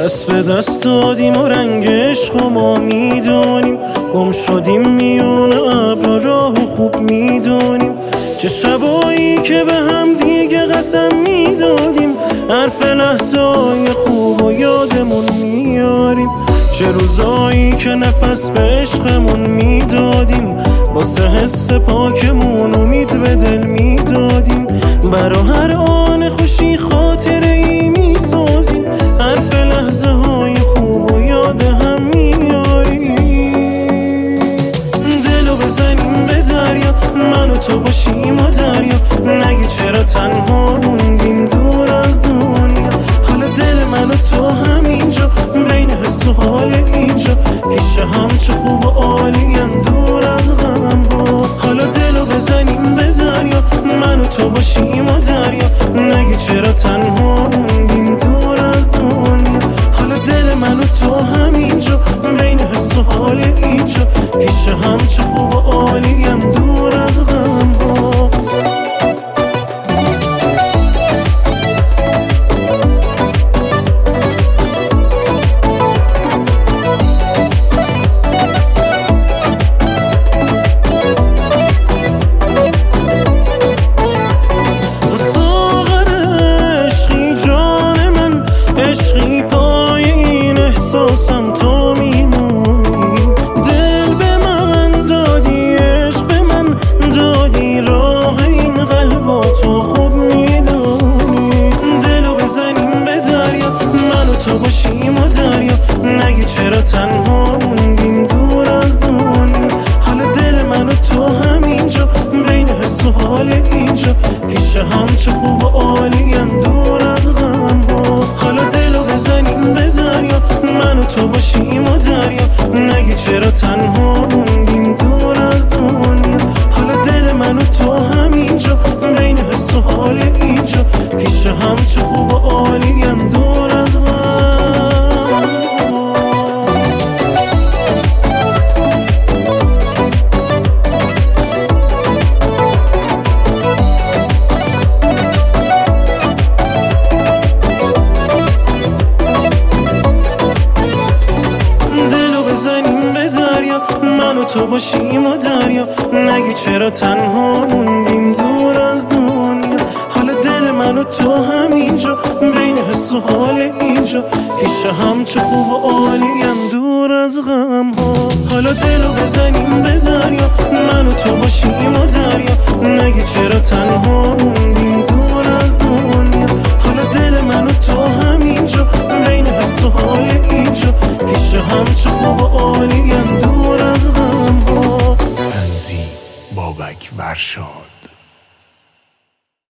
دست به دست دادیم و رنگ عشق ما میدونیم، گم شدیم میون ابر راه و خوب میدونیم. چه شبایی که به هم دیگه قسم میدادیم، حرف لحظه های خوب و یادمون میاریم. چه روزایی که نفس به عشقمون میدادیم، واسه حس پاکمون امید به دل میدادیم. برا هر آن خوشی خاطره ای میسازیم، حرف لحظه های خوب و یاد هم میاریم. دلو بزنیم به دریا، من و تو باشیم و دریا، نگی چرا تنها موندیم دور از دنیا. حالا دل من و تو همینجا، بین حس و حال اینجا، پیش هم چه خوب و عالیم دور از غم ها. حالا دلو بزنیم به دریا، من و تو باشیم و دریا، نگی چرا تنها موندیم دور از دنیا. حالا دل من و تو همینجا، بین حس و حال اینجا، پیش هم چه خوب و عالیم دور از غم ها. عشقی پای این احساسم تو میمونی، دل به من دادی، عشق به من دادی، راه این قلبا تو خوب میدونی. دلو بزنیم به دریا، من و تو باشیم و دریا، نگی چرا تنها موندیم دور از دنیا. حالا دل من و تو همینجا، بین حس و حال اینجا، پیش هم چه خوب و عالیم دور از غم ها. حالا دلو بزنیم به دریا، من و تو باشیم و دریا، نگی چرا تنها موندیم دور از دنیا. حالا دل من و تو همینجا، بین حس و حال اینجا، پیش هم چه خوب و عالیم دور از غم. بزنیم به دریا، من و تو باشیم و دریا، نگی چرا تنها موندیم دور از دنیا. حالا دل من و تو همینجا، بین حس و حال اینجا، پیش هم چه خوب و عالیم دور از غم ها. حالا دلو بزنیم به دریا، من و تو باشیم و دریا، نگی چرا تنها موندیم دور از دنیا. حالا دل من و تو همینجا، بین حس و حال اینجا، پیش هم چه خوب و عالیم دور از غم ها. تنظیم بابک ورشاد.